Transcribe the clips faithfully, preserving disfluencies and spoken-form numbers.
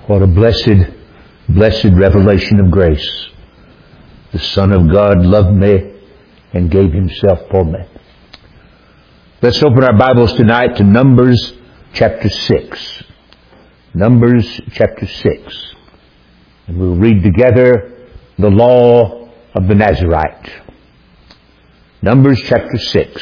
What a blessed, blessed revelation of grace. The Son of God loved me and gave Himself for me. Let's open our Bibles tonight to Numbers chapter six. Numbers chapter six. And we'll read together the law of the Nazirite. Numbers chapter six.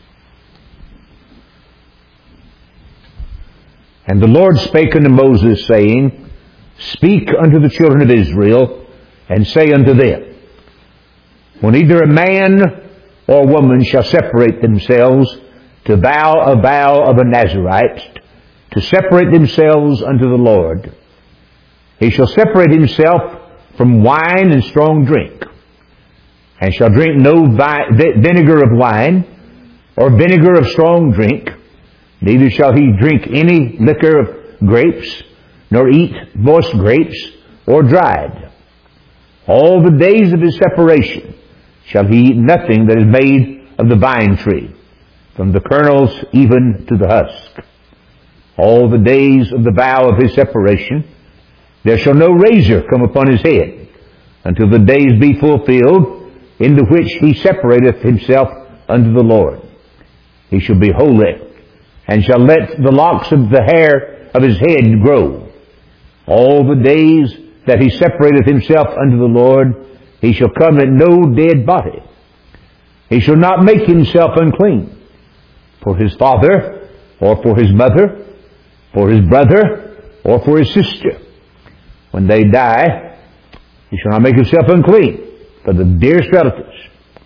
And the Lord spake unto Moses, saying, Speak unto the children of Israel, and say unto them, When either a man or woman shall separate themselves to vow a vow of a Nazirite, to separate themselves unto the Lord, he shall separate himself from wine and strong drink, and shall drink no vi- vinegar of wine, or vinegar of strong drink, neither shall he drink any liquor of grapes, nor eat moist grapes, or dried. All the days of his separation shall he eat nothing that is made of the vine tree, from the kernels even to the husk. All the days of the vow of his separation, there shall no razor come upon his head, until the days be fulfilled, in the which he separateth himself unto the Lord. He shall be holy, and shall let the locks of the hair of his head grow. All the days that he separateth himself unto the Lord, he shall come at no dead body. He shall not make himself unclean for his father, or for his mother, for his brother, or for his sister. When they die, he shall not make himself unclean for the dearest relatives,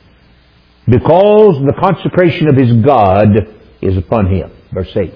because the consecration of his God is upon him. Verse eight.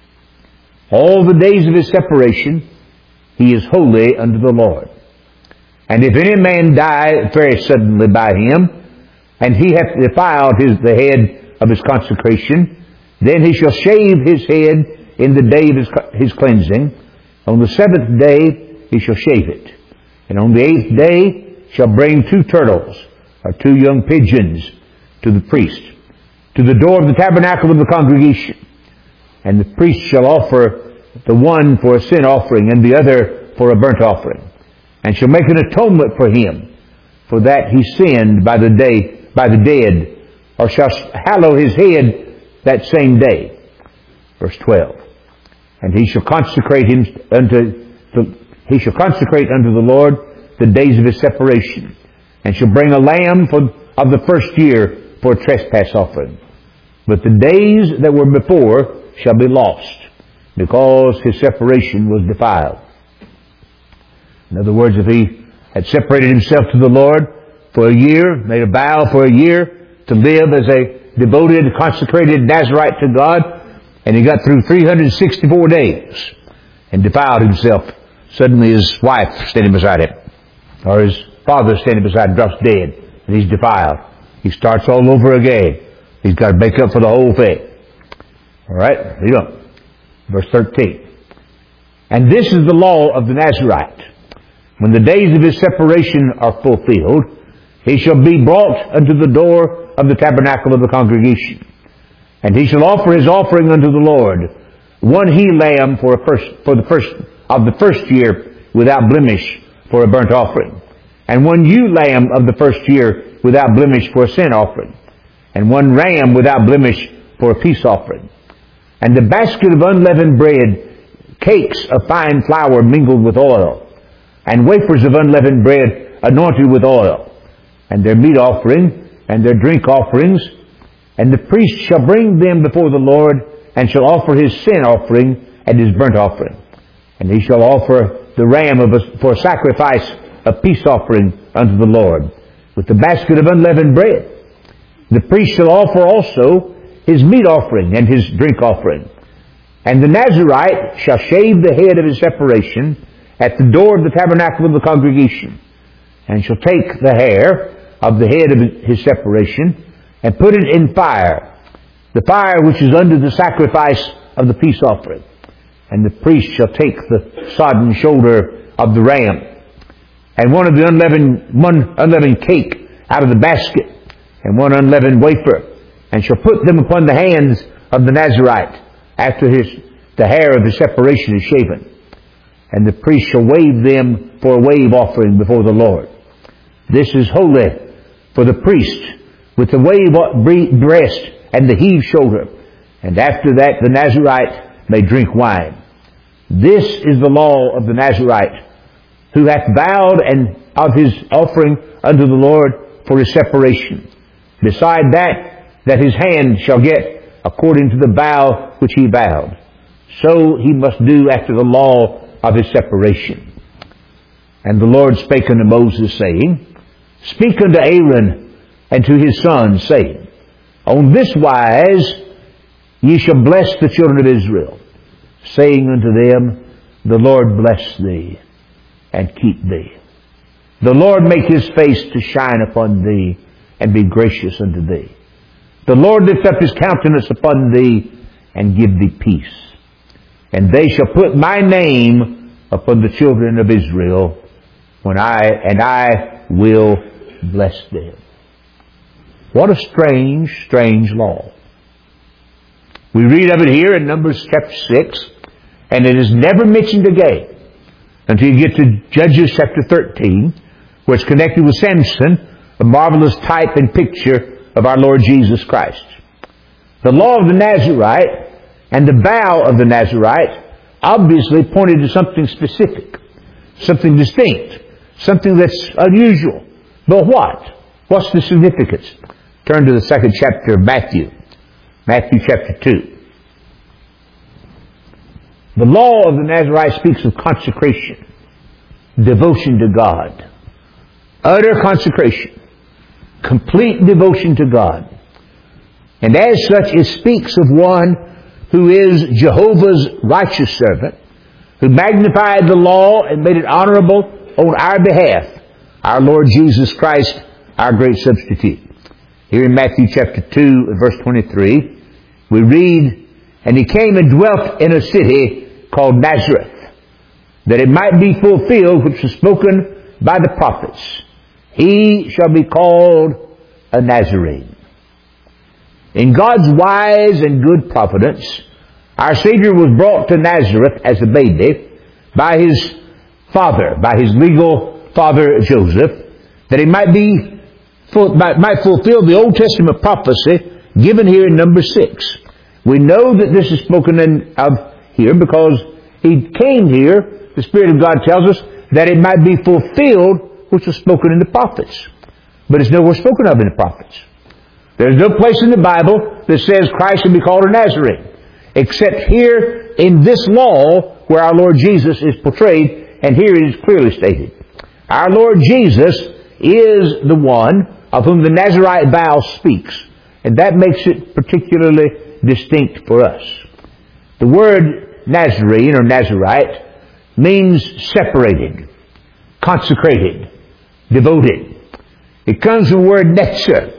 All the days of his separation, he is holy unto the Lord. And if any man die very suddenly by him, and he hath defiled his, the head of his consecration, then he shall shave his head in the day of his, his cleansing. On the seventh day he shall shave it. And on the eighth day shall bring two turtles, or two young pigeons, to the priest, to the door of the tabernacle of the congregation. And the priest shall offer the one for a sin offering, and the other for a burnt offering, and shall make an atonement for him, for that he sinned by the day, by the dead, or shall hallow his head that same day. Verse twelve. And he shall consecrate him unto the, he shall consecrate unto the Lord the days of his separation, and shall bring a lamb for, of the first year for a trespass offering. But the days that were before shall be lost, because his separation was defiled. In other words, if he had separated himself to the Lord for a year, made a vow for a year to live as a devoted, consecrated Nazirite to God, and he got through three hundred sixty-four days and defiled himself, suddenly his wife standing beside him, or his father standing beside him, drops dead, and he's defiled. He starts all over again. He's got to make up for the whole thing. All right? Read on. Verse thirteen. And this is the law of the Nazirite. When the days of his separation are fulfilled, he shall be brought unto the door of the tabernacle of the congregation. And he shall offer his offering unto the Lord, one he lamb for a first, for the first of the first year without blemish for a burnt offering, and one ewe lamb of the first year without blemish for a sin offering, and one ram without blemish for a peace offering. And the basket of unleavened bread, cakes of fine flour mingled with oil, and wafers of unleavened bread anointed with oil, and their meat offering, and their drink offerings. And the priest shall bring them before the Lord, and shall offer his sin offering and his burnt offering. And he shall offer the ram of a, for a sacrifice of peace offering unto the Lord, with the basket of unleavened bread. The priest shall offer also his meat offering and his drink offering. And the Nazirite shall shave the head of his separation at the door of the tabernacle of the congregation, and shall take the hair of the head of his separation, and put it in fire, the fire which is under the sacrifice of the peace offering. And the priest shall take the sodden shoulder of the ram, and one of the unleavened, one unleavened cake out of the basket, and one unleavened wafer, and shall put them upon the hands of the Nazirite after his the hair of his separation is shaven. and the priest shall wave them for a wave offering before the Lord. This is holy for the priest, with the wave breast and the heave shoulder. And after that the Nazarite may drink wine. This is the law of the Nazarite, who hath vowed and of his offering unto the Lord for his separation. Beside that, that his hand shall get according to the vow which he vowed. So he must do after the law of his separation. And the Lord spake unto Moses, saying, Speak unto Aaron and to his sons, saying, On this wise ye shall bless the children of Israel, saying unto them, The Lord bless thee and keep thee. The Lord make his face to shine upon thee and be gracious unto thee. The Lord lift up his countenance upon thee and give thee peace. And they shall put my name upon the children of Israel, when I and I will bless them. What a strange, strange law. We read of it here in Numbers chapter six, and it is never mentioned again until you get to Judges chapter thirteen, where it's connected with Samson, a marvelous type and picture of our Lord Jesus Christ. The law of the Nazarite and the vow of the Nazarite obviously pointed to something specific, something distinct, something that's unusual. But what? What's the significance? Turn to the second chapter of Matthew. Matthew chapter two. The law of the Nazarite speaks of consecration, devotion to God, utter consecration, complete devotion to God. And as such, it speaks of one who is Jehovah's righteous servant, who magnified the law and made it honorable on our behalf, our Lord Jesus Christ, our great substitute. Here in Matthew chapter two, verse twenty-three, we read, And he came and dwelt in a city called Nazareth, that it might be fulfilled which was spoken by the prophets. He shall be called a Nazarene. In God's wise and good providence, our Savior was brought to Nazareth as a baby by his father, by his legal father Joseph, that he might be might fulfill the Old Testament prophecy given here in number six. We know that this is spoken in, of here because he came here, the Spirit of God tells us, that it might be fulfilled which was spoken in the prophets. But it's nowhere spoken of in the prophets. There's no place in the Bible that says Christ should be called a Nazarene, except here in this law where our Lord Jesus is portrayed, and here it is clearly stated. Our Lord Jesus is the one of whom the Nazarite vow speaks, and that makes it particularly distinct for us. The word Nazarene or Nazarite means separated, consecrated, devoted. It comes from the word netzer.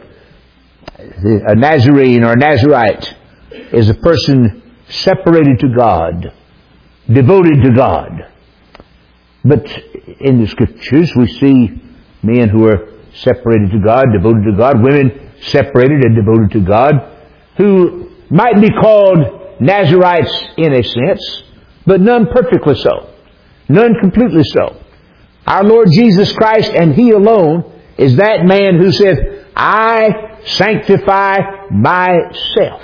A Nazarene or a Nazarite is a person separated to God, devoted to God. But in the Scriptures we see men who are separated to God, devoted to God, women separated and devoted to God, who might be called Nazarites in a sense, but none perfectly so, none completely so. Our Lord Jesus Christ, and He alone, is that man who said, I sanctify myself.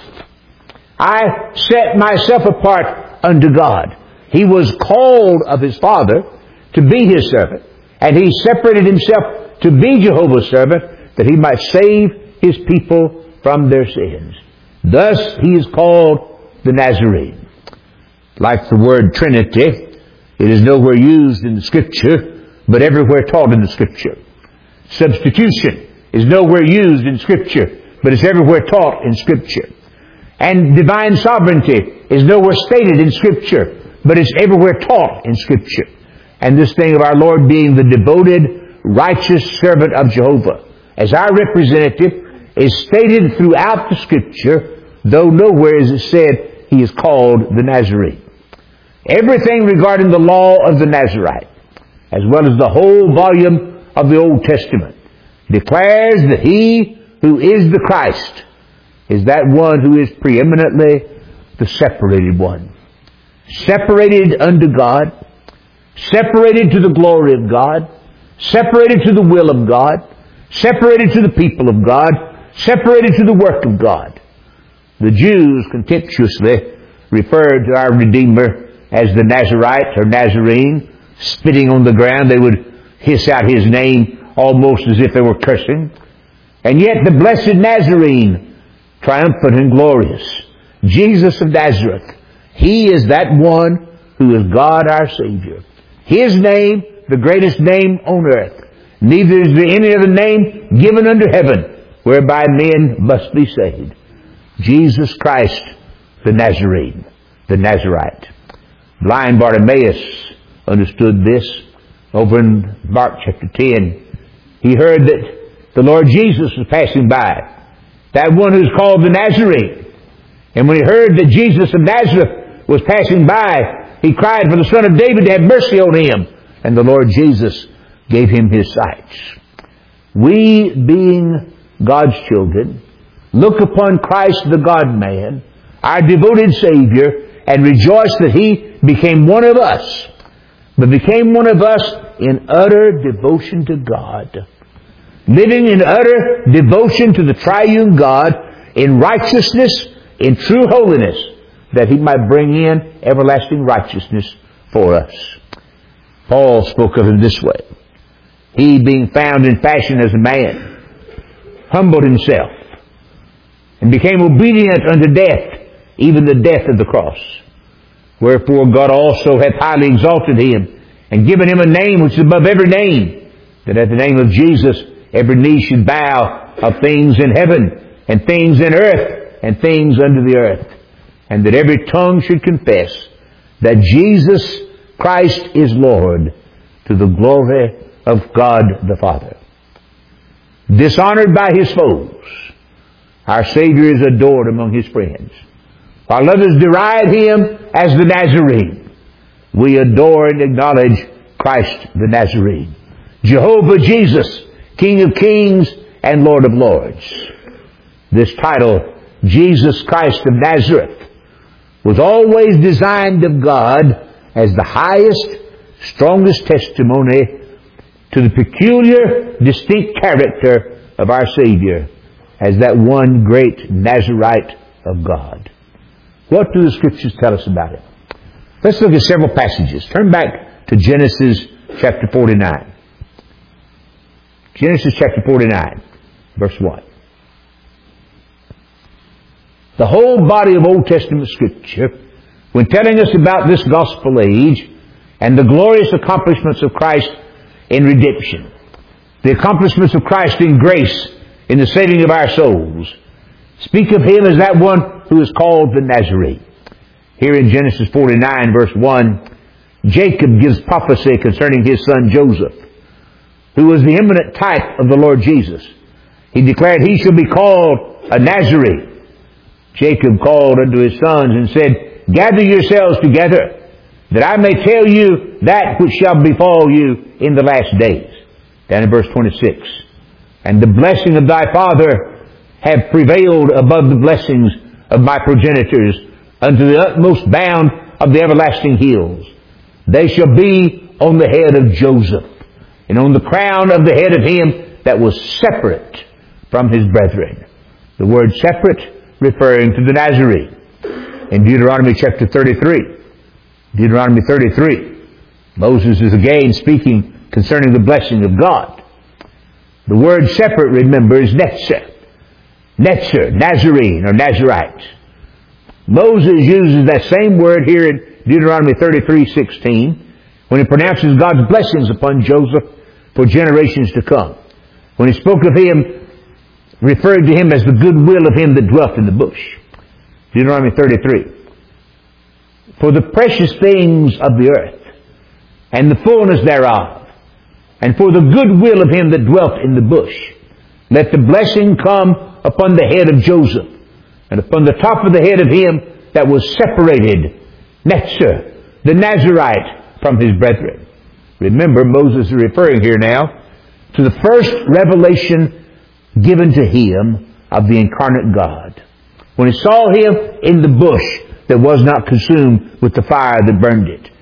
I set myself apart unto God. He was called of His Father to be His servant, and He separated Himself to be Jehovah's servant, that He might save His people from their sins. Thus He is called the Nazarene. Like the word Trinity, it is nowhere used in the Scripture, but everywhere taught in the Scripture. Substitution is nowhere used in Scripture, but it's everywhere taught in Scripture. And divine sovereignty is nowhere stated in Scripture, but it's everywhere taught in Scripture. And this thing of our Lord being the devoted, righteous servant of Jehovah, as our representative, is stated throughout the Scripture, though nowhere is it said He is called the Nazarene. Everything regarding the law of the Nazarite, as well as the whole volume of the Old Testament, declares that He who is the Christ is that one who is preeminently the separated one. Separated unto God, separated to the glory of God, separated to the will of God, separated to the people of God, separated to the work of God. The Jews contemptuously referred to our Redeemer as the Nazarite or Nazarene. Spitting on the ground, they would hiss out his name almost as if they were cursing. And yet the blessed Nazarene, triumphant and glorious, Jesus of Nazareth, He is that one who is God our Savior. His name, the greatest name on earth. Neither is there any other name given under heaven whereby men must be saved. Jesus Christ, the Nazarene, the Nazarite. Blind Bartimaeus understood this over in Mark chapter ten. He heard that the Lord Jesus was passing by, that one who's called the Nazarene. And when he heard that Jesus of Nazareth was passing by, he cried for the Son of David to have mercy on him. And the Lord Jesus gave him his sight. We, being God's children, look upon Christ the God-man, our devoted Savior, and rejoice that He became one of us, but became one of us in utter devotion to God. Living in utter devotion to the triune God, in righteousness, in true holiness, that He might bring in everlasting righteousness for us. Paul spoke of Him this way. He, being found in fashion as a man, humbled Himself, and became obedient unto death, even the death of the cross. Wherefore God also hath highly exalted Him, and given Him a name which is above every name, that at the name of Jesus every knee should bow, of things in heaven, and things in earth, and things under the earth, and that every tongue should confess that Jesus Christ is Lord, to the glory of God the Father. Dishonored by His foes, our Savior is adored among His friends. While others deride Him as the Nazarene, we adore and acknowledge Christ the Nazarene. Jehovah Jesus, King of kings and Lord of lords. This title, Jesus Christ of Nazareth, was always designed of God as the highest, strongest testimony to the peculiar, distinct character of our Savior as that one great Nazarite of God. What do the Scriptures tell us about it? Let's look at several passages. Turn back to Genesis chapter forty-nine. Genesis chapter forty-nine, verse one. The whole body of Old Testament Scripture, when telling us about this gospel age and the glorious accomplishments of Christ in redemption, the accomplishments of Christ in grace in the saving of our souls, speak of Him as that one who is called the Nazarene. Here in Genesis forty-nine, verse one, Jacob gives prophecy concerning his son Joseph, who was the eminent type of the Lord Jesus. He declared, he shall be called a Nazarene. Jacob called unto his sons and said, gather yourselves together, that I may tell you that which shall befall you in the last days. Down in verse twenty-six. And the blessing of thy father have prevailed above the blessings of my progenitors unto the utmost bound of the everlasting hills. They shall be on the head of Joseph, and on the crown of the head of him that was separate from his brethren. The word separate referring to the Nazarene. In Deuteronomy chapter thirty-three, Deuteronomy thirty-three, Moses is again speaking concerning the blessing of God. The word separate, remember, is netzer. Netzer, Nazarene or Nazarite. Moses uses that same word here in Deuteronomy thirty-three sixteen when he pronounces God's blessings upon Joseph for generations to come. When he spoke of him, referred to him as the goodwill of him that dwelt in the bush. Deuteronomy thirty-three. For the precious things of the earth, and the fullness thereof, and for the goodwill of him that dwelt in the bush, let the blessing come upon the head of Joseph, and upon the top of the head of him that was separated, Netzer, the Nazarite, from his brethren. Remember, Moses is referring here now to the first revelation given to him of the incarnate God. When he saw him in the bush that was not consumed with the fire that burned it.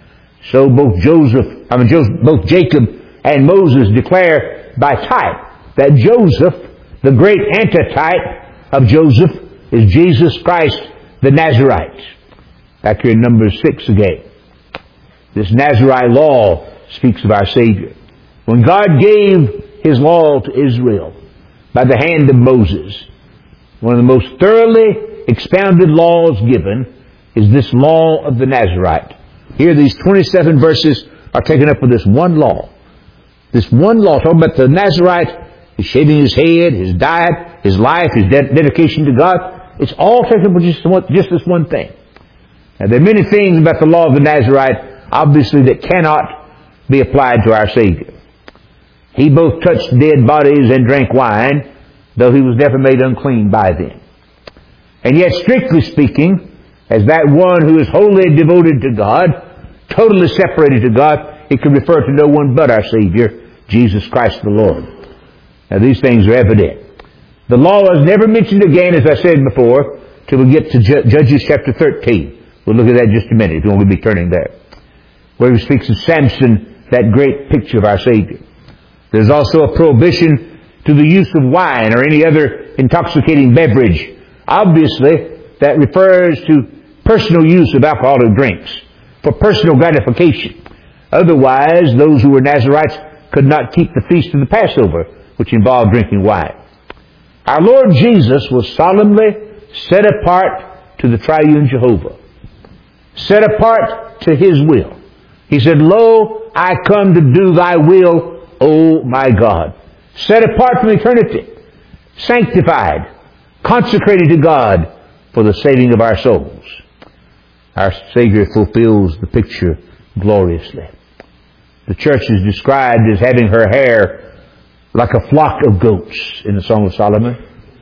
So both Joseph, I mean Joseph, both Jacob and Moses declare by type that Joseph, the great antitype of Joseph, is Jesus Christ the Nazarite. Back here in Numbers six again. This Nazarite law speaks of our Savior. When God gave His law to Israel by the hand of Moses, one of the most thoroughly expounded laws given is this law of the Nazarite. Here these twenty-seven verses are taken up with this one law. This one law, talking about the Nazarite, his shaving his head, his diet, his life, his de- dedication to God. It's all taken up with just, one, just this one thing. Now there are many things about the law of the Nazarite, obviously, that cannot be applied to our Savior. He both touched dead bodies and drank wine, though He was never made unclean by them. And yet, strictly speaking, as that one who is wholly devoted to God, totally separated to God, it can refer to no one but our Savior, Jesus Christ the Lord. Now these things are evident. The law is never mentioned again, as I said before, till we get to Judges chapter thirteen. We'll look at that in just a minute, if you want to be turning there. Where he speaks of Samson, that great picture of our Savior. There's also a prohibition to the use of wine or any other intoxicating beverage. Obviously, that refers to personal use of alcoholic drinks for personal gratification. Otherwise, those who were Nazarites could not keep the feast of the Passover, which involved drinking wine. Our Lord Jesus was solemnly set apart to the triune Jehovah. Set apart to His will. He said, "Lo, I come to do Thy will, O my God." Set apart from eternity. Sanctified. Consecrated to God for the saving of our souls. Our Savior fulfills the picture gloriously. The church is described as having her hair like a flock of goats in the Song of Solomon.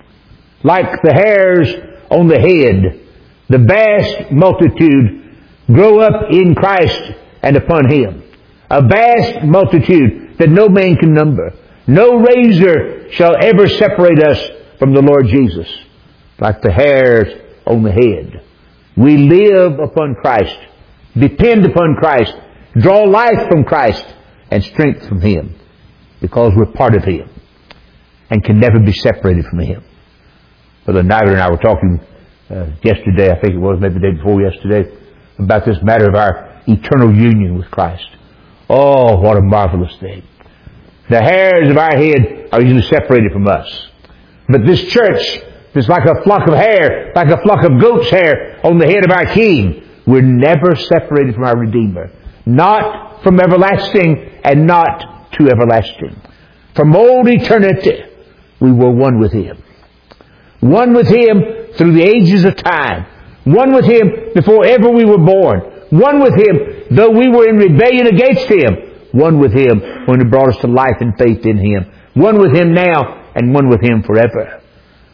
Like the hairs on the head, the vast multitude grow up in Christ and upon Him. A vast multitude that no man can number. No razor shall ever separate us from the Lord Jesus. Like the hairs on the head. We live upon Christ, depend upon Christ, draw life from Christ, and strength from Him, because we're part of Him and can never be separated from Him. Brother Nigel and I were talking uh, yesterday, I think it was, maybe the day before yesterday, about this matter of our eternal union with Christ. Oh, what a marvelous thing. The hairs of our head are usually separated from us. But this church is like a flock of hair, like a flock of goat's hair on the head of our King. We're never separated from our Redeemer. Not from everlasting and not to everlasting. From old eternity, we were one with Him. One with Him through the ages of time. One with Him before ever we were born. One with Him though we were in rebellion against Him. One with Him when He brought us to life and faith in Him. One with Him now and one with Him forever.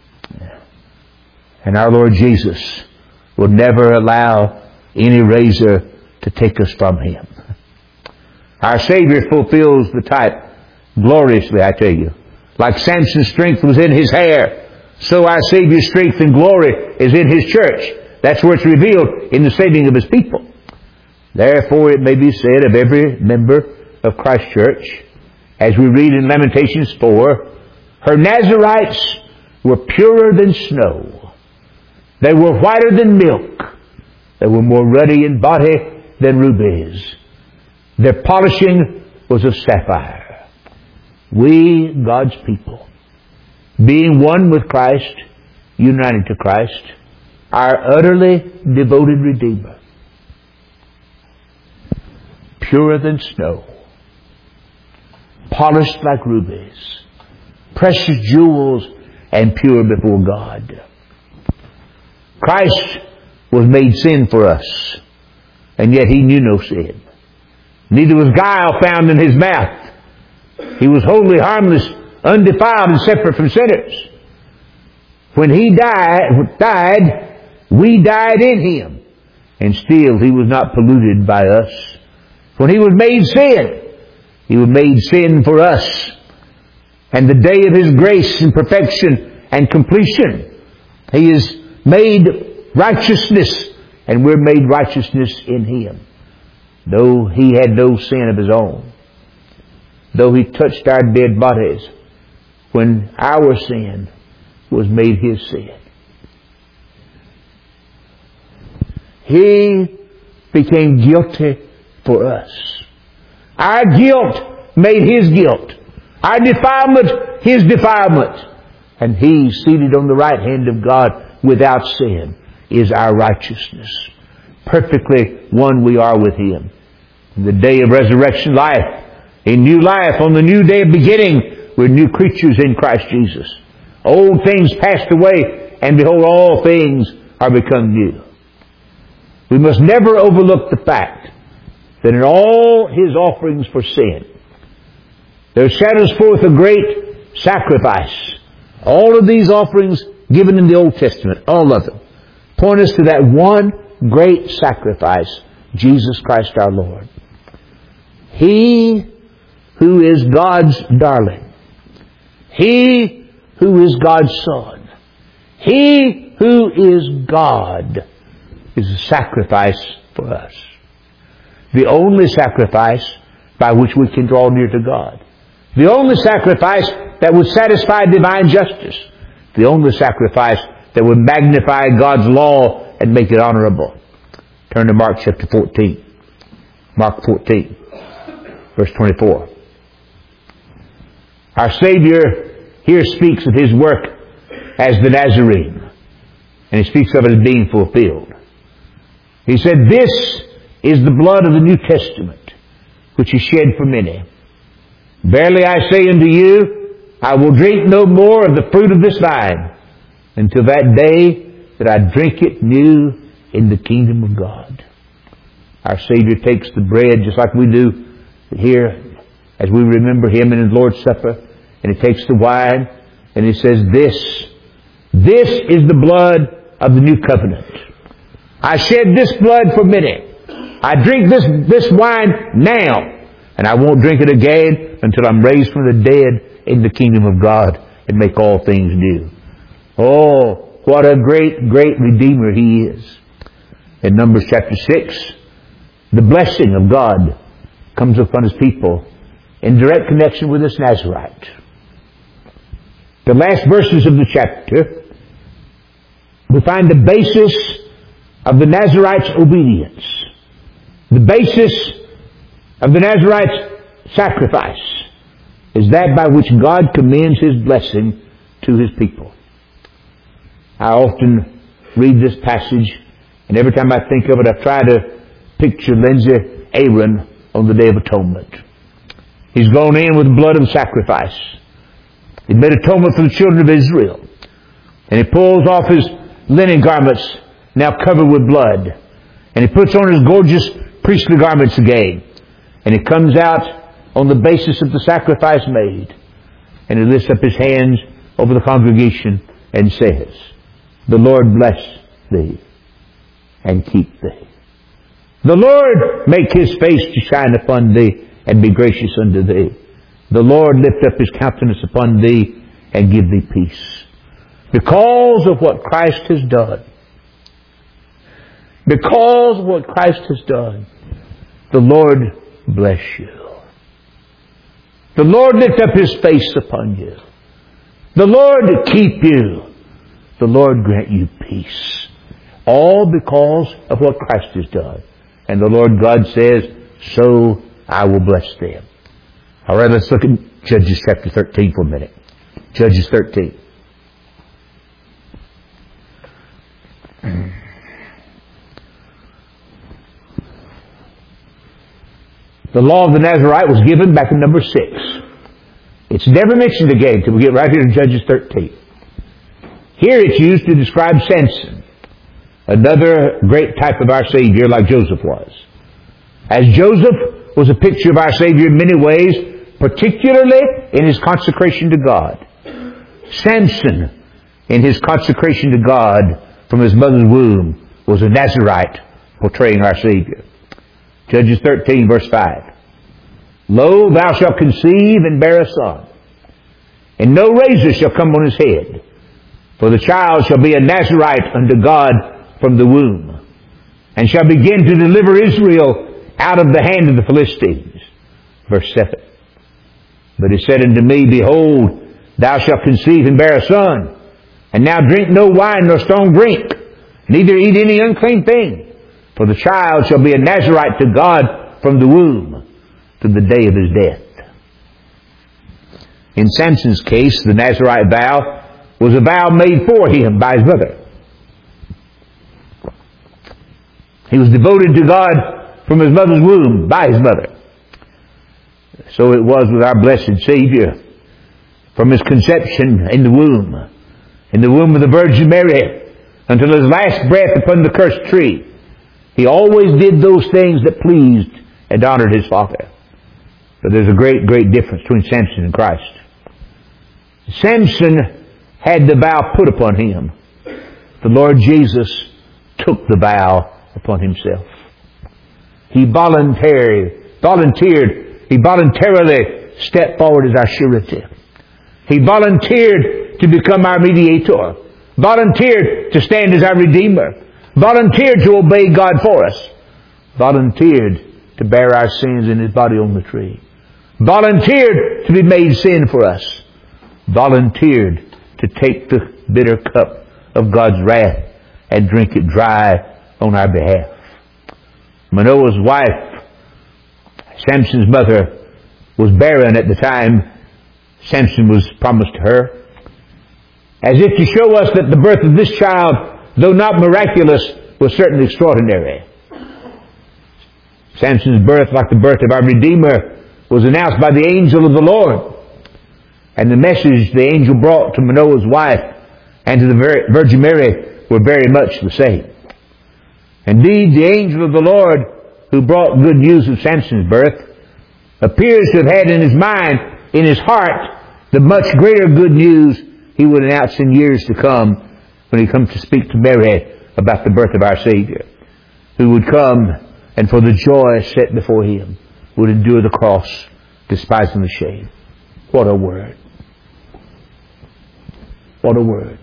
And our Lord Jesus will never allow any razor to take us from Him. Our Savior fulfills the type gloriously, I tell you. Like Samson's strength was in his hair, so our Savior's strength and glory is in His church. That's where it's revealed in the saving of His people. Therefore it may be said of every member of Christ's church, as we read in Lamentations four, her Nazarites were purer than snow. They were whiter than milk. They were more ruddy in body than rubies. Their polishing was of sapphire. We, God's people, being one with Christ, united to Christ, our utterly devoted Redeemer, purer than snow, polished like rubies, precious jewels, and pure before God. Christ was made sin for us, and yet He knew no sin. Neither was guile found in His mouth. He was wholly harmless, undefiled, and separate from sinners. When He died, died, we died in Him, and still He was not polluted by us. When He was made sin, He was made sin for us. And the day of His grace and perfection and completion, He is made righteousness, and we're made righteousness in Him. though He had no sin of His own, though He touched our dead bodies when our sin was made His sin, He became guilty for us. Our guilt made His guilt. Our defilement, His defilement. And He, seated on the right hand of God without sin, is our righteousness. Perfectly one we are with Him. In the day of resurrection life, a new life, on the new day of beginning, we're new creatures in Christ Jesus. Old things passed away, and behold, all things are become new. We must never overlook the fact that in all His offerings for sin, there shadows forth a great sacrifice. All of these offerings given in the Old Testament, all of them, point us to that one great sacrifice, Jesus Christ our Lord. He who is God's darling. He who is God's Son. He who is God is a sacrifice for us. The only sacrifice by which we can draw near to God. The only sacrifice that would satisfy divine justice. The only sacrifice that would magnify God's law and make it honorable. Turn to Mark chapter fourteen. Mark fourteen, verse twenty-four. Our Savior here speaks of His work as the Nazarene. And He speaks of it as being fulfilled. He said, "This is the blood of the New Testament, which is shed for many. Verily I say unto you, I will drink no more of the fruit of this vine until that day that I drink it new in the kingdom of God." Our Savior takes the bread just like we do here as we remember Him in His Lord's Supper. And He takes the wine and He says, This, this is the blood of the new covenant. I shed this blood for many. I drink this, this wine now. And I won't drink it again until I'm raised from the dead in the kingdom of God and make all things new. Oh, what a great, great Redeemer He is. In Numbers chapter six, the blessing of God comes upon His people in direct connection with this Nazarite. The last verses of the chapter, we find the basis of the Nazarite's obedience. The basis of the Nazarite's sacrifice is that by which God commends His blessing to His people. I often read this passage, and every time I think of it, I try to picture Lindsay Aaron on the Day of Atonement. He's gone in with the blood of sacrifice. He made atonement for the children of Israel. And he pulls off his linen garments, now covered with blood. And he puts on his gorgeous priestly garments again. And he comes out on the basis of the sacrifice made. And he lifts up his hands over the congregation and says, "The Lord bless thee and keep thee. The Lord make His face to shine upon thee and be gracious unto thee. The Lord lift up His countenance upon thee and give thee peace." Because of what Christ has done. Because of what Christ has done. The Lord bless you. The Lord lift up His face upon you. The Lord keep you. The Lord grant you peace. All because of what Christ has done. And the Lord God says, "So I will bless them." All right, let's look at Judges chapter thirteen for a minute. Judges thirteen. The law of the Nazarite was given back in number six. It's never mentioned again until we get right here in Judges thirteen. Here it's used to describe Samson, another great type of our Savior like Joseph was. As Joseph was a picture of our Savior in many ways, particularly in his consecration to God. Samson, in his consecration to God from his mother's womb, was a Nazarite portraying our Savior. Judges thirteen, verse five. "Lo, thou shalt conceive and bear a son, and no razor shall come on his head. For the child shall be a Nazarite unto God from the womb, and shall begin to deliver Israel out of the hand of the Philistines. Verse seven. But he said unto me, Behold, thou shalt conceive and bear a son, and now drink no wine nor strong drink, neither eat any unclean thing, for the child shall be a Nazarite to God from the womb to the day of his death. In Samson's case, the Nazarite vow was a vow made for him by his mother. He was devoted to God from his mother's womb by his mother. So it was with our blessed Savior. From his conception in the womb, in the womb of the Virgin Mary, until his last breath upon the cursed tree, he always did those things that pleased and honored his Father. But there's a great, great difference between Samson and Christ. Samson had the vow put upon him. The Lord Jesus took the vow upon himself. He voluntarily, volunteered, he voluntarily stepped forward as our surety. He volunteered to become our mediator. Volunteered to stand as our Redeemer. Volunteered to obey God for us. Volunteered to bear our sins in His body on the tree. Volunteered to be made sin for us. Volunteered to take the bitter cup of God's wrath and drink it dry on our behalf. Manoah's wife, Samson's mother, was barren at the time Samson was promised to her, as if to show us that the birth of this child, though not miraculous, was certainly extraordinary. Samson's birth, like the birth of our Redeemer, was announced by the angel of the Lord. And the message the angel brought to Manoah's wife and to the Virgin Mary were very much the same. Indeed, the angel of the Lord who brought good news of Samson's birth appears to have had in his mind, in his heart, the much greater good news he would announce in years to come when he comes to speak to Mary about the birth of our Savior, who would come and for the joy set before him would endure the cross, despising the shame. What a word. What a word.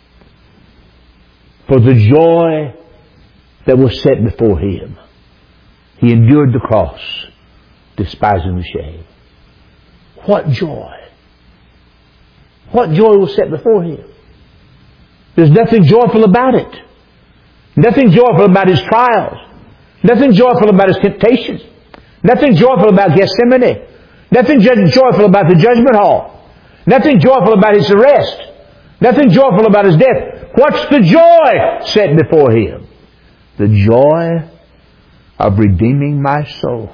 For the joy that was set before him, he endured the cross, despising the shame. What joy. What joy was set before him. There's nothing joyful about it. Nothing joyful about his trials. Nothing joyful about his temptations. Nothing joyful about Gethsemane. Nothing joyful about the judgment hall. Nothing joyful about his arrest. Nothing joyful about his death. What's the joy set before him? The joy of redeeming my soul.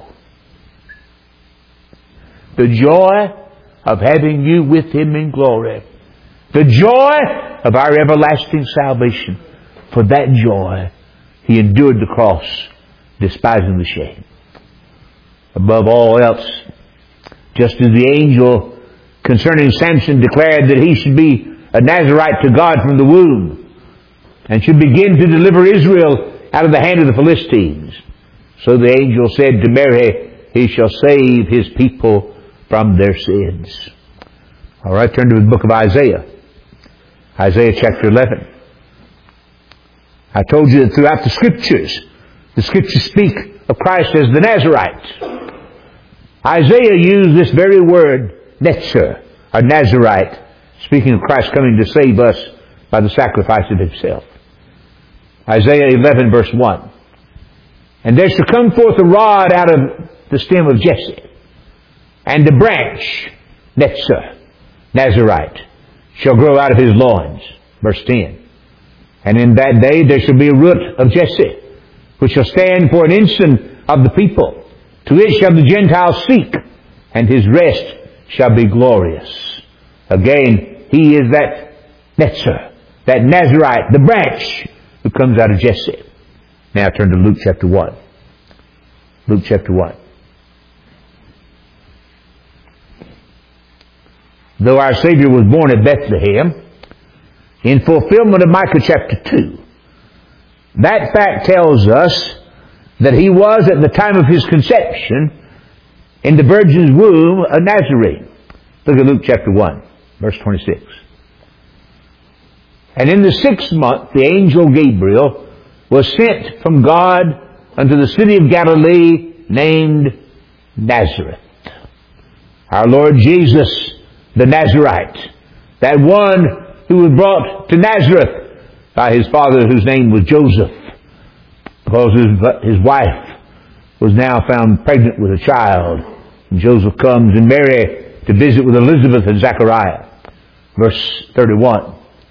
The joy of having you with Him in glory. The joy of our everlasting salvation. For that joy, He endured the cross, despising the shame. Above all else, just as the angel concerning Samson declared that he should be a Nazarite to God from the womb and should begin to deliver Israel out of the hand of the Philistines, so the angel said to Mary, He shall save His people from their sins. All right, turn to the book of Isaiah. Isaiah chapter eleven. I told you that throughout the Scriptures, the Scriptures speak of Christ as the Nazarite. Isaiah used this very word, Netzer, or Nazarite, speaking of Christ coming to save us by the sacrifice of Himself. Isaiah eleven verse one. And there shall come forth a rod out of the stem of Jesse, and a branch, Netzer, Nazarite, shall grow out of his loins. Verse ten. And in that day there shall be a root of Jesse, which shall stand for an ensign of the people. To it shall the Gentiles seek, and his rest shall be glorious. Again, he is that Netzer, that Nazarite, the branch who comes out of Jesse. Now turn to Luke chapter one. Luke chapter one. Though our Savior was born at Bethlehem, in fulfillment of Micah chapter two, that fact tells us that He was at the time of His conception in the Virgin's womb a Nazarene. Look at Luke chapter one, verse twenty-six. And in the sixth month the angel Gabriel was sent from God unto the city of Galilee named Nazareth. Our Lord Jesus, the Nazarite, that one who was brought to Nazareth by his father whose name was Joseph, because his, his wife was now found pregnant with a child. And Joseph comes and Mary to visit with Elizabeth and Zachariah. Verse thirty-one.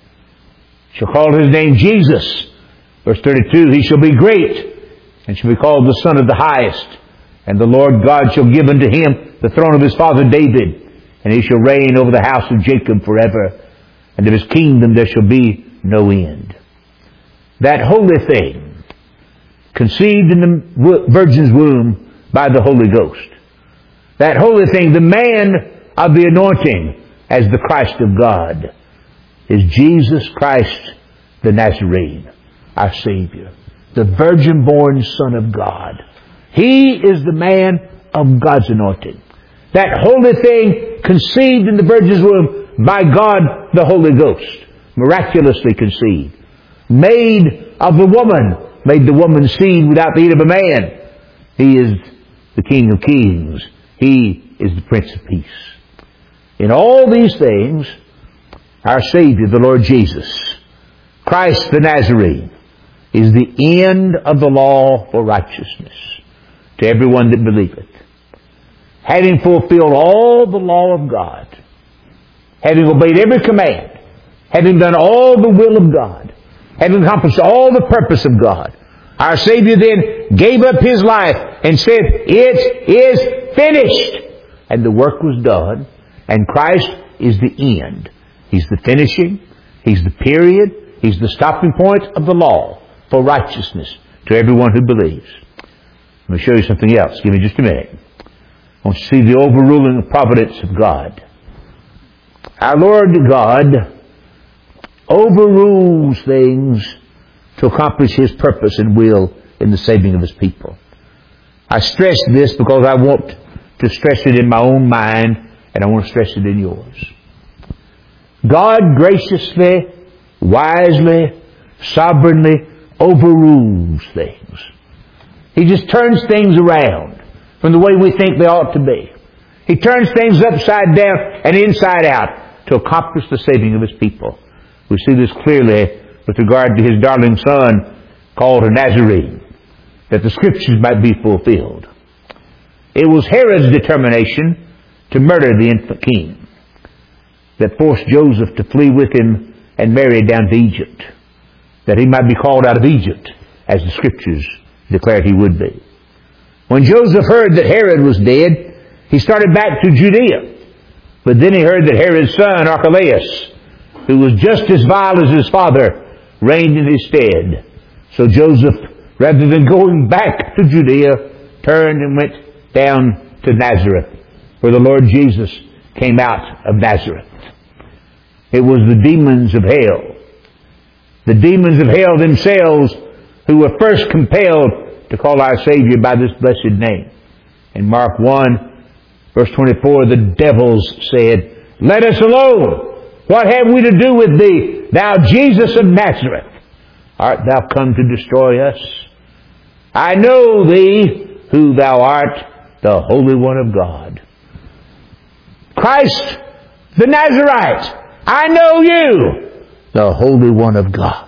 Shall call his name Jesus. Verse thirty-two. He shall be great and shall be called the Son of the Highest. And the Lord God shall give unto him the throne of his father David. And he shall reign over the house of Jacob forever. And of his kingdom there shall be no end. That holy thing, conceived in the virgin's womb by the Holy Ghost. That holy thing, the man of the anointing as the Christ of God, is Jesus Christ the Nazarene, our Savior, the virgin-born Son of God. He is the man of God's anointing. That holy thing conceived in the virgin's womb by God the Holy Ghost, miraculously conceived, made of the woman, made the woman seed without the aid of a man. He is the King of Kings. He is the Prince of Peace. In all these things, our Savior, the Lord Jesus, Christ the Nazarene, is the end of the law for righteousness to everyone that believeth. Having fulfilled all the law of God, having obeyed every command, having done all the will of God, having accomplished all the purpose of God, our Savior then gave up His life and said, "It is finished." And the work was done, and Christ is the end. He's the finishing, He's the period, He's the stopping point of the law for righteousness to everyone who believes. Let me show you something else. Give me just a minute. I want you to see the overruling providence of God. Our Lord God overrules things to accomplish His purpose and will in the saving of His people. I stress this because I want to stress it in my own mind, and I want to stress it in yours. God graciously, wisely, sovereignly overrules things. He just turns things around from the way we think they ought to be. He turns things upside down and inside out to accomplish the saving of His people. We see this clearly with regard to His darling Son called a Nazarene, that the Scriptures might be fulfilled. It was Herod's determination to murder the infant king that forced Joseph to flee with him and Mary down to Egypt, that he might be called out of Egypt, as the Scriptures declared he would be. When Joseph heard that Herod was dead, he started back to Judea. But then he heard that Herod's son, Archelaus, who was just as vile as his father, reigned in his stead. So Joseph, rather than going back to Judea, turned and went down to Nazareth, where the Lord Jesus came out of Nazareth. It was the demons of hell, the demons of hell themselves, who were first compelled to call our Savior by this blessed name. In Mark one, verse twenty-four, the devils said, "Let us alone. What have we to do with thee, thou Jesus of Nazareth? Art thou come to destroy us? I know thee, who thou art, the Holy One of God." Christ, the Nazarite, I know you, the Holy One of God.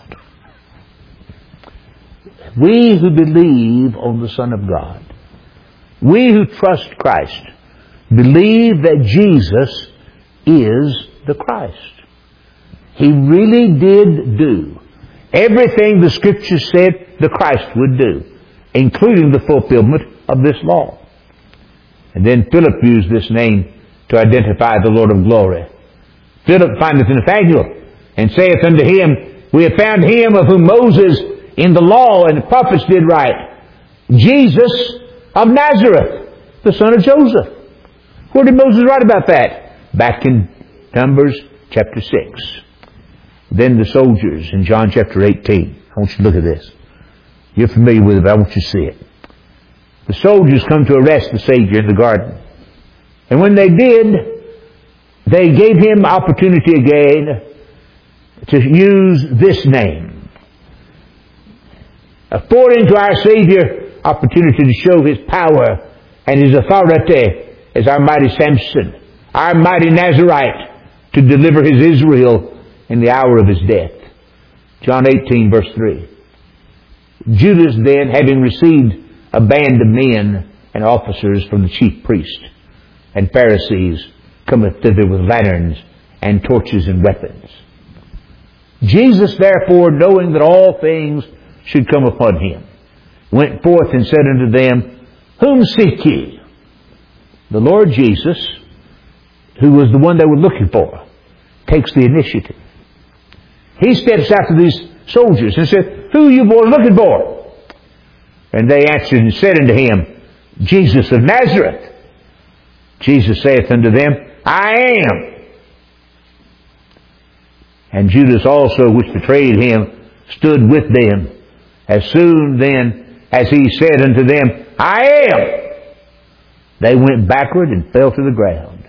We who believe on the Son of God, we who trust Christ, believe that Jesus is the Christ. He really did do everything the Scriptures said the Christ would do, including the fulfillment of this law. And then Philip used this name to identify the Lord of glory. Philip findeth Nathanael, and saith unto him, "We have found him of whom Moses in the law and the prophets did write, Jesus of Nazareth, the son of Joseph." Where did Moses write about that? Back in Numbers chapter six. Then the soldiers in John chapter eighteen. I want you to look at this. You're familiar with it, but I want you to see it. The soldiers come to arrest the Savior in the garden. And when they did, they gave him opportunity again to use this name, affording to our Savior opportunity to show His power and his authority as our mighty Samson, our mighty Nazarite, to deliver his Israel in the hour of his death. John eighteen, verse three. Judas then, having received a band of men and officers from the chief priests and Pharisees, cometh thither with lanterns and torches and weapons. Jesus, therefore, knowing that all things should come upon him, went forth and said unto them, Whom seek ye? The Lord Jesus, who was the one they were looking for, takes the initiative. He steps out to these soldiers and said, Who are you boys looking for? And they answered and said unto him, Jesus of Nazareth. Jesus saith unto them, I am. And Judas also, which betrayed him, stood with them. As soon then as he said unto them, I am, they went backward and fell to the ground.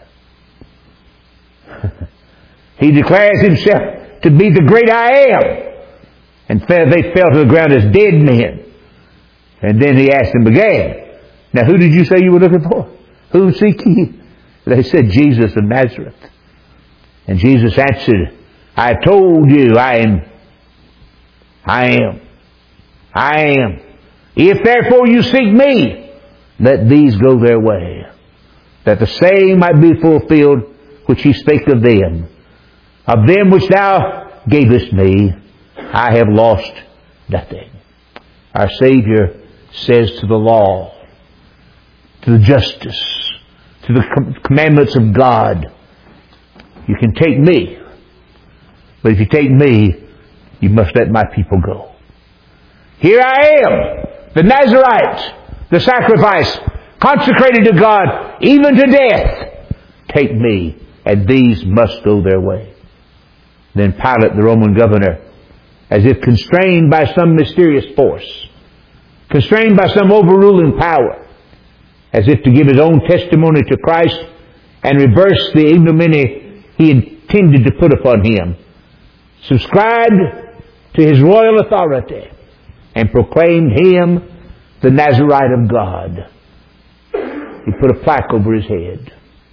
He declares himself to be the great I am. And they fell to the ground as dead men. And then he asked them again, Now who did you say you were looking for? Whom seek ye? They said, Jesus of Nazareth. And Jesus answered, I have told you I am. I am. I am. If therefore you seek me, let these go their way, that the saying might be fulfilled which he spake of them. Of them which thou gavest me, I have lost nothing. Our Savior says to the law, to the justice, to the commandments of God, you can take me, but if you take me, you must let my people go. Here I am, the Nazarite, the sacrifice, consecrated to God, even to death. Take me, and these must go their way. Then Pilate, the Roman governor, as if constrained by some mysterious force, constrained by some overruling power, as if to give his own testimony to Christ and reverse the ignominy he intended to put upon him, subscribed to his royal authority and proclaimed him the Nazarite of God. He put a plaque over his head.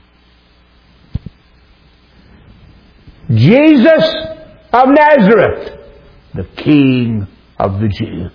Jesus of Nazareth, the King of the Jews.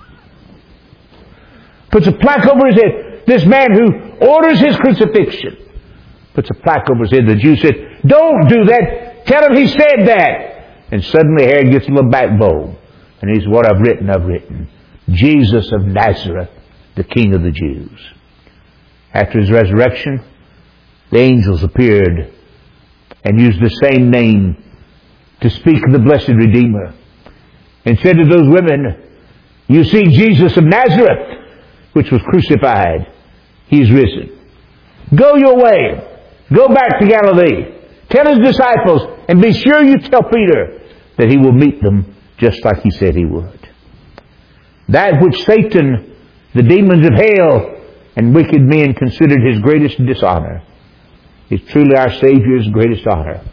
Puts a plaque over his head. This man who orders his crucifixion puts a plaque over his head. The Jews said, Don't do that. Tell him he said that. And suddenly Herod gets a little backbone. And he's, what I've written, I've written. Jesus of Nazareth, the King of the Jews. After his resurrection, the angels appeared and used the same name to speak of the blessed Redeemer. And said to those women, You see Jesus of Nazareth, which was crucified. He's risen. Go your way. Go back to Galilee. Tell his disciples, and be sure you tell Peter that he will meet them just like he said he would. That which Satan, the demons of hell, and wicked men considered his greatest dishonor is truly our Savior's greatest honor.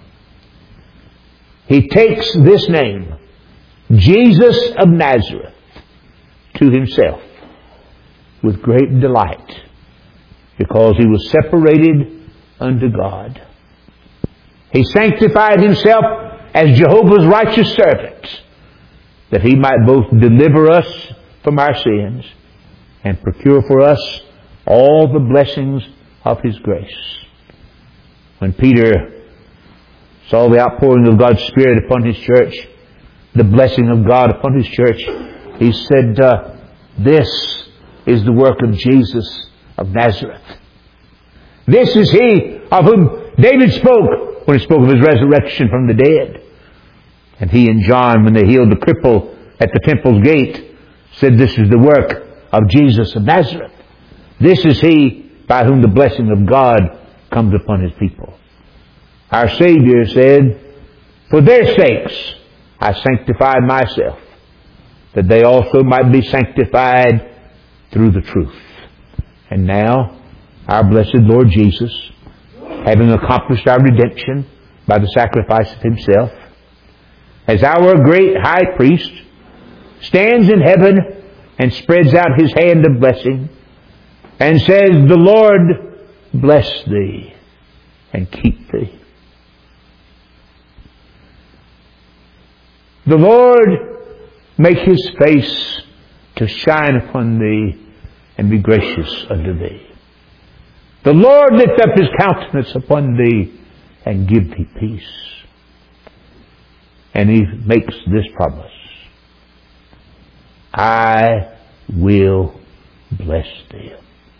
He takes this name, Jesus of Nazareth, to himself with great delight, because he was separated unto God. He sanctified himself as Jehovah's righteous servant, that he might both deliver us from our sins and procure for us all the blessings of his grace. When Peter saw the outpouring of God's Spirit upon his church, the blessing of God upon his church, he said, uh, this is the work of Jesus of Nazareth. This is he of whom David spoke when he spoke of his resurrection from the dead. And he and John, when they healed the cripple at the temple's gate, said, this is the work of Jesus of Nazareth. This is he by whom the blessing of God comes upon his people. Our Savior said, for their sakes I sanctify myself, that they also might be sanctified through the truth. And now, our blessed Lord Jesus, having accomplished our redemption by the sacrifice of himself, as our great high priest, stands in heaven and spreads out his hand of blessing, and says, the Lord bless thee and keep thee. The Lord make His face to shine upon thee and be gracious unto thee. The Lord lift up His countenance upon thee and give thee peace. And He makes this promise. I will bless thee.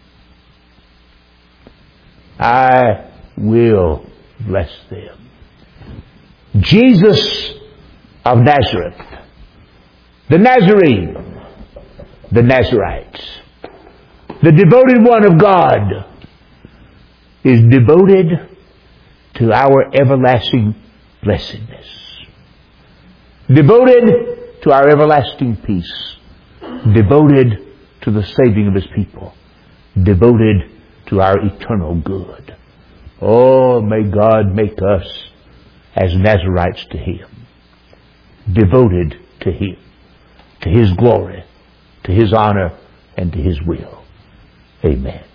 I will bless thee. Jesus of Nazareth, the Nazarene, the Nazarites, the devoted one of God, is devoted to our everlasting blessedness, devoted to our everlasting peace, devoted to the saving of His people, devoted to our eternal good. Oh, may God make us as Nazarites to Him, devoted to Him, to His glory, to His honor, and to His will. Amen.